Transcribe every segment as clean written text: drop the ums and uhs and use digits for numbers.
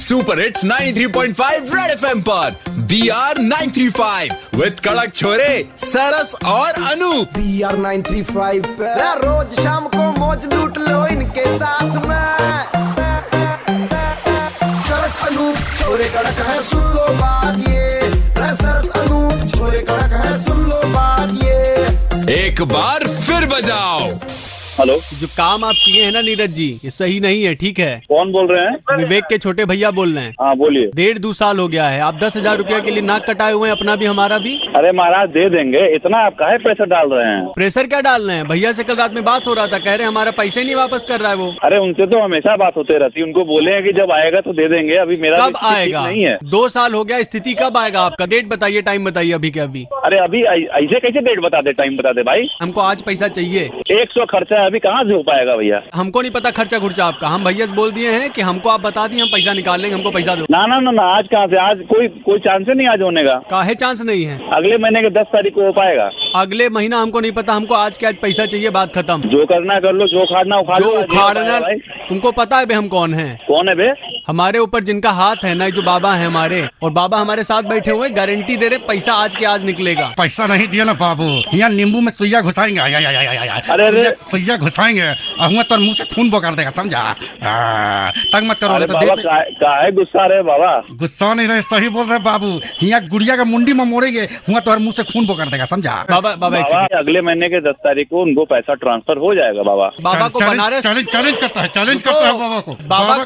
Super hits 93.5 red FM पर BR 935 विद कड़क छोरे सरस और अनूप। BR 935 पे रोज शाम को मौज लूट लो इनके साथ में। सरस अनूप छोरे कड़क है, सुन लो बात ये। सरस अनूप छोरे कड़क है, सुन लो बात ये। एक बार फिर बजाओ। हेलो, जो काम आप किए हैं ना नीरज जी, ये सही नहीं है, ठीक है? कौन बोल रहे हैं? विवेक के छोटे भैया बोल रहे हैं। हाँ बोलिए। 1.5-2 साल हो गया है, आप 10,000 रुपया के लिए नाक कटाए हुए हैं, अपना भी हमारा भी। अरे महाराज दे देंगे, इतना आप काहे प्रेशर डाल रहे हैं? प्रेशर क्या डाल रहे हैं? भैया से कल रात में बात हो रहा था, कह रहे हमारा पैसे नहीं वापस कर रहा है वो। अरे उनसे तो हमेशा बात होते रहती है, उनको बोले हैं कि जब आएगा तो दे देंगे। अभी मेरा कब आएगा? नहीं है। 2 साल हो गया, स्थिति कब आएगा आपका? डेट बताइए, टाइम बताइए अभी के अभी। अरे अभी ऐसे कैसे डेट बता दे, टाइम बता दे भाई। हमको आज पैसा चाहिए। 100 खर्चा है, अभी कहाँ से हो पाएगा भैया? हमको नहीं पता खर्चा खुर्चा आपका, हम भैया से बोल दिए हैं कि हमको आप बता दिए, हम पैसा निकाल लेंगे, हमको पैसा दो। ना ना ना ना, आज कहाँ से? आज कोई चांस नहीं आज होने का। काहे चांस नहीं है? अगले महीने के 10 तारीख को हो पाएगा। अगले महीना हमको नहीं पता, हमको आज के आज पैसा चाहिए, बात खत्म। जो करना कर लो, जो उखाड़ना उखाड़ लो। जो उखाड़ना, तुमको पता है बे हम कौन है? कौन है बे? हमारे ऊपर जिनका हाथ है ना, जो बाबा है हमारे, और बाबा हमारे साथ बैठे हुए, गारंटी दे रहे पैसा आज के आज निकलेगा। पैसा नहीं दिया ना बाबू, यहाँ नींबू में सुइया घुसाएंगे। अरे सुइया घुसाएंगे, हुआ तो मुंह से खून बोकर देगा, समझा? तंग मत करो। अरे बाबा काहे गुस्सा रहे बाबा? गुस्सा नहीं रहे, सही बोल रहे बाबू। यहाँ गुड़िया का मुंडी में मोड़ेंगे, हुआ तो मुंह से खून बोकर देगा, समझा? बाबा अगले महीने के 10 तारीख को उनको पैसा ट्रांसफर हो जाएगा बाबा। बाबा को बनारस चैलेंज करता है बाबा को।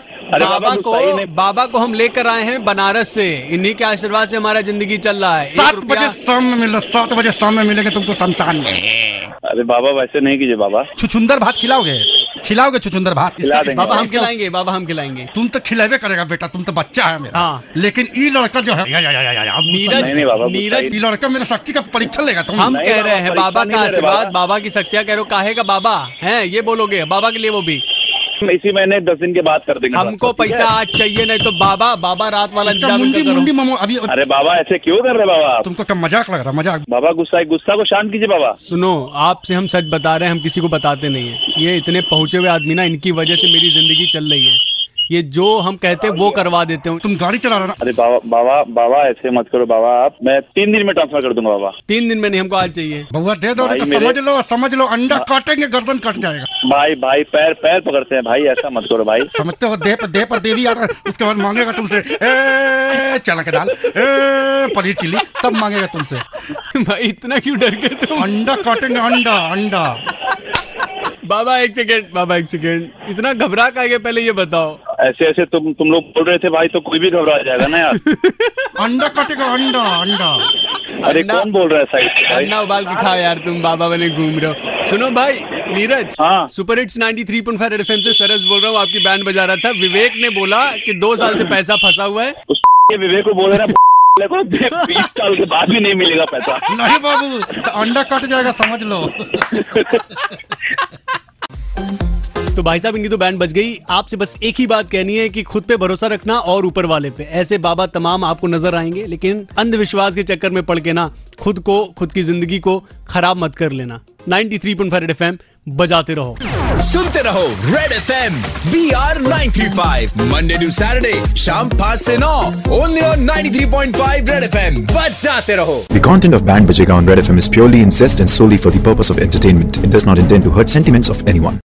बाबा को हम लेकर आए हैं बनारस से, इन्हीं के आशीर्वाद से हमारा जिंदगी चल रहा है। 7 बजे शाम में मिलो, 7 बजे शाम में मिलेंगे तुमको शमशान में। अरे बाबा वैसे नहीं कीजिए बाबा। छुछुंदर भात खिलाओगे चुचुंदर भात? बाबा हम खिलाएंगे, बाबा हम खिलाएंगे। तुम तो खिलावे करेगा बेटा, तुम तो बच्चा है मेरा। हाँ। लेकिन ये लड़का जो है नीरज, ये लड़का मेरा शक्ति का परीक्षण लेगा। तुम हम कह रहे हैं बाबा का आशीर्वाद, बाबा की शक्तियाँ कह रहे हो, काहे का बाबा है ये बोलोगे? बाबा के लिए वो भी इसी महीने 10 दिन के बाद कर देंगे। हमको पैसा आज चाहिए, नहीं तो बाबा रात वाला अभी। अरे बाबा ऐसे क्यों कर रहे बाबा? तुमको क्या मजाक लग रहा? मजाक? बाबा गुस्सा को शांत कीजिए बाबा। सुनो, आपसे हम सच बता रहे हैं, हम किसी को बताते नहीं है। ये इतने पहुंचे हुए आदमी ना, इनकी वजह से मेरी जिंदगी चल रही है। ये जो हम कहते हैं वो करवा देते हो। तुम गाड़ी चला रहा ना? अरे बाबा ऐसे मत करो बाबा। आप मैं 3 दिन में ट्रांसफर कर दूंगा बाबा। 3 दिन में नहीं, हमको आज चाहिए। बउआ दे दो, तो समझ लो अंडा काटेंगे, गर्दन कट जाएगा। भाई पैर पकड़ते हैं भाई, ऐसा मत करो भाई। समझते हो? देह पर देवी आ रहा है, उसके बाद मांगेगा तुमसे चना के दाल, पनीर चिल्ली, सब मांगेगा तुमसे। भाई इतना क्यों डर गए तुम? अंडा काटेंगे, अंडा। बाबा एक सेकेंड, इतना घबरा का है, पहले ये बताओ। ऐसे तुम लोग बोल रहे थे भाई, तो कोई भी घबरा जाएगा ना यार। अंडा कटेगा, अंडा। अरे कौन बोल रहा है साइड? अंडा उबाल के खाओ यार, तुम बाबा वाले घूम रहे हो। सुनो भाई नीरज, हाँ सुपर हिट्स 93.5 रेड एफएम से सरस बोल रहा हूँ, आपकी बैंड बजा रहा था। विवेक ने बोला कि 2 साल से पैसा फंसा हुआ है। उस विवेक को बोल रहे ना 20 साल के बाद भी नहीं मिलेगा पैसा। नहीं बाबू, तो अंडा कट जाएगा, समझ लो। तो भाई साहब, इनकी तो बैंड बज गई। आपसे बस एक ही बात कहनी है कि खुद पे भरोसा रखना और ऊपर वाले पे। ऐसे बाबा तमाम आपको नजर आएंगे, लेकिन अंधविश्वास के चक्कर में पड़ के ना खुद की जिंदगी को खराब मत कर लेना। 93.5 रेड एफएम बजाते रहो, सुनते रहो red FM BR 935 Monday to Saturday शाम 5 से 9 ओनली ऑन 93.5 रेड एफएम। बजाते रहो। The content of Band Bajega on Red FM is purely incest and solely for the purpose of entertainment. It does not intend to hurt sentiments of anyone.